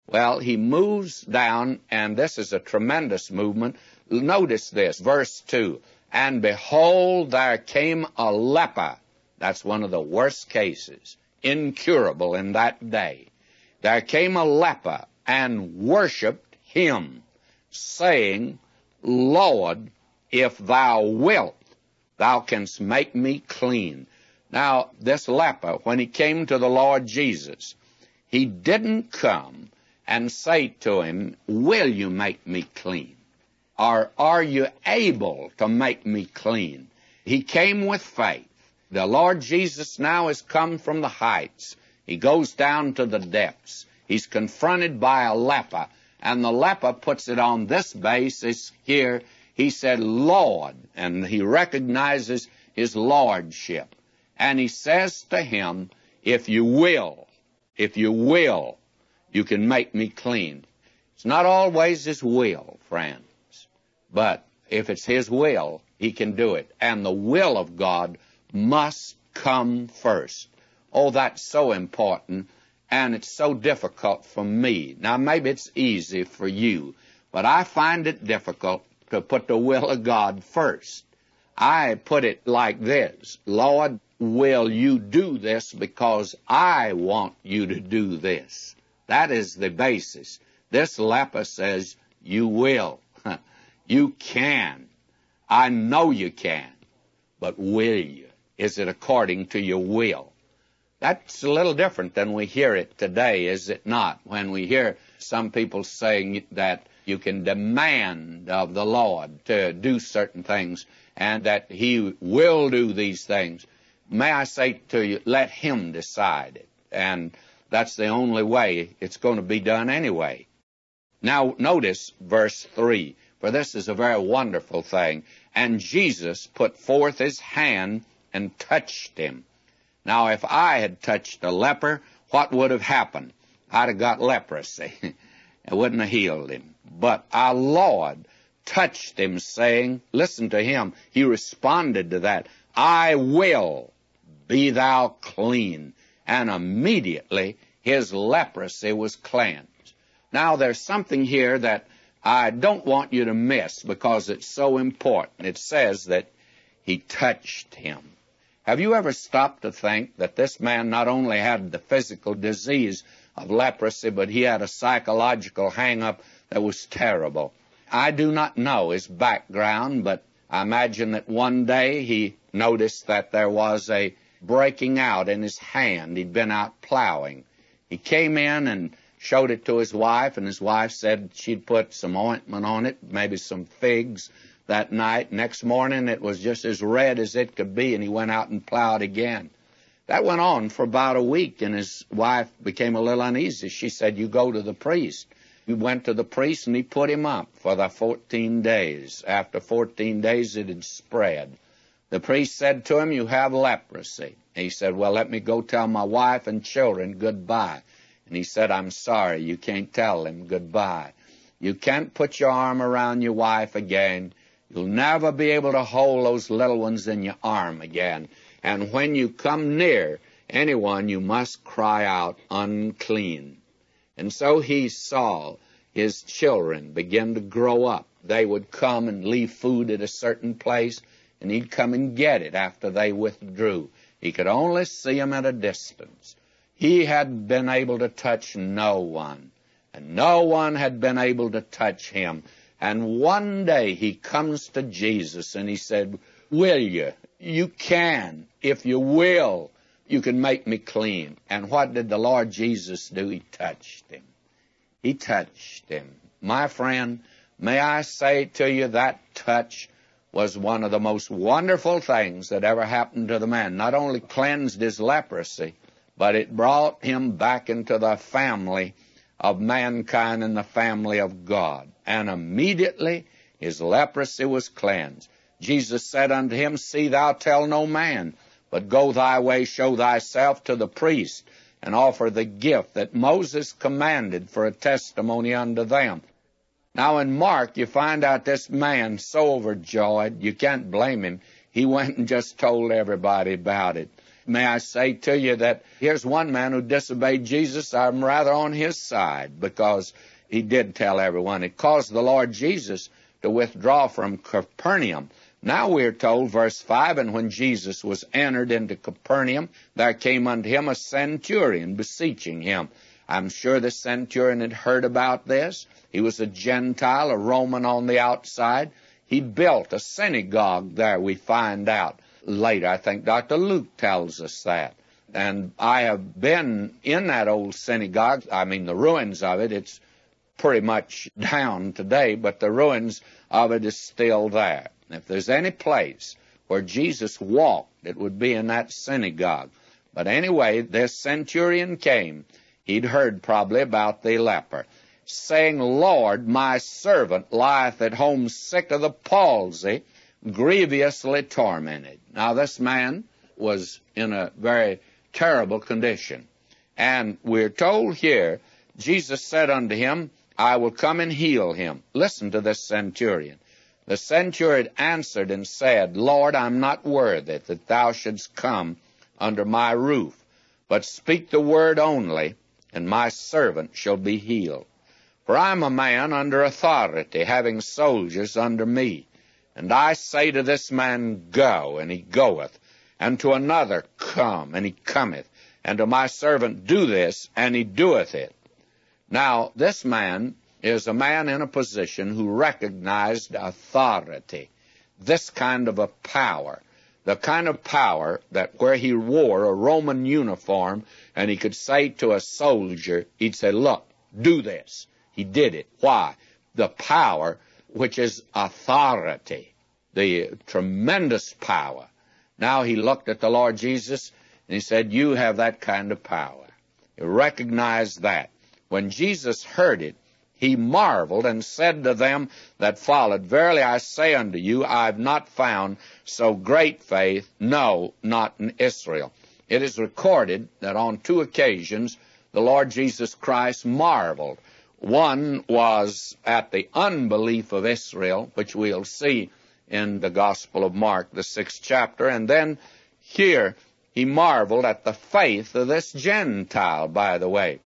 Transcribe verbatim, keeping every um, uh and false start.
Well, he moves down, and this is a tremendous movement. Notice this, verse two. And behold, there came a leper. That's one of the worst cases, incurable in that day. There came a leper and worshipped him, saying, Lord, if thou wilt, thou canst make me clean. Now, this leper, when he came to the Lord Jesus, he didn't come and say to him, will you make me clean? Or are you able to make me clean? He came with faith. The Lord Jesus now has come from the heights. He goes down to the depths. He's confronted by a leper, and the leper puts it on this basis here. He said, Lord, and he recognizes his lordship. And he says to him, if you will, if you will, you can make me clean. It's not always his will, friends, but if it's his will, he can do it. And the will of God must come first. Oh, that's so important, and it's so difficult for me. Now, maybe it's easy for you, but I find it difficult to put the will of God first. I put it like this, Lord, will you do this because I want you to do this? That is the basis. This leper says, you will. You can. I know you can. But will you? Is it according to your will? That's a little different than we hear it today, is it not? When we hear some people saying that you can demand of the Lord to do certain things and that he will do these things. May I say to you, let him decide it. And that's the only way it's going to be done anyway. Now, notice verse three, for this is a very wonderful thing. And Jesus put forth his hand and touched him. Now, if I had touched a leper, what would have happened? I'd have got leprosy. It wouldn't have healed him. But our Lord touched him, saying, listen to him. He responded to that. I will, be thou clean. And immediately his leprosy was cleansed. Now, there's something here that I don't want you to miss because it's so important. It says that he touched him. Have you ever stopped to think that this man not only had the physical disease of leprosy, but he had a psychological hang-up that was terrible? I do not know his background, but I imagine that one day he noticed that there was a breaking out in his hand. He'd been out plowing. He came in and showed it to his wife, and his wife said she'd put some ointment on it, maybe some figs that night. Next morning it was just as red as it could be, and he went out and plowed again. That went on for about a week, and his wife became a little uneasy. She said, you go to the priest. He went to the priest, and he put him up for the fourteen days. After fourteen days, it had spread. The priest said to him, you have leprosy. He said, well, let me go tell my wife and children goodbye. And he said, I'm sorry, you can't tell them goodbye. You can't put your arm around your wife again. You'll never be able to hold those little ones in your arm again. And when you come near anyone, you must cry out, unclean. And so he saw his children begin to grow up. They would come and leave food at a certain place, and he'd come and get it after they withdrew. He could only see them at a distance. He had been able to touch no one, and no one had been able to touch him. And one day he comes to Jesus and he said, will you? You can. If you will, you can make me clean. And what did the Lord Jesus do? He touched him. He touched him. My friend, may I say to you that touch was one of the most wonderful things that ever happened to the man. Not only cleansed his leprosy, but it brought him back into the family of mankind and the family of God. And immediately his leprosy was cleansed. Jesus said unto him, see thou tell no man, but go thy way, show thyself to the priest, and offer the gift that Moses commanded for a testimony unto them. Now in Mark, you find out this man so overjoyed, you can't blame him. He went and just told everybody about it. may I say to you that here's one man who disobeyed Jesus. I'm rather on his side, because he did tell everyone. It caused the Lord Jesus to withdraw from Capernaum. Now we are told, verse five, and when Jesus was entered into Capernaum, there came unto him a centurion, beseeching him. I'm sure the centurion had heard about this. He was a Gentile, a Roman on the outside. He built a synagogue there, we find out later. I think Doctor Luke tells us that. And I have been in that old synagogue. I mean, the ruins of it. It's pretty much down today, but the ruins of it is still there. If there's any place where Jesus walked, it would be in that synagogue. But anyway, this centurion came. He'd heard probably about the leper, saying, Lord, my servant lieth at home sick of the palsy, grievously tormented. Now this man was in a very terrible condition. And we're told here, Jesus said unto him, I will come and heal him. Listen to this centurion. The centurion answered and said, Lord, I'm not worthy that thou shouldst come under my roof, but speak the word only, and my servant shall be healed. For I am a man under authority, having soldiers under me. And I say to this man, Go, and he goeth, and to another, Come, and he cometh, and to my servant, Do this, and he doeth it. Now, this man is a man in a position who recognized authority, this kind of a power, the kind of power that where he wore a Roman uniform and he could say to a soldier, he'd say, look, do this. He did it. Why? The power, which is authority, the tremendous power. Now he looked at the Lord Jesus and he said, you have that kind of power. He recognized that. When Jesus heard it, he marveled and said to them that followed, Verily I say unto you, I have not found so great faith, no, not in Israel. It is recorded that on two occasions the Lord Jesus Christ marveled. One was at the unbelief of Israel, which we'll see in the Gospel of Mark, the sixth chapter, and then here he marveled at the faith of this Gentile, by the way.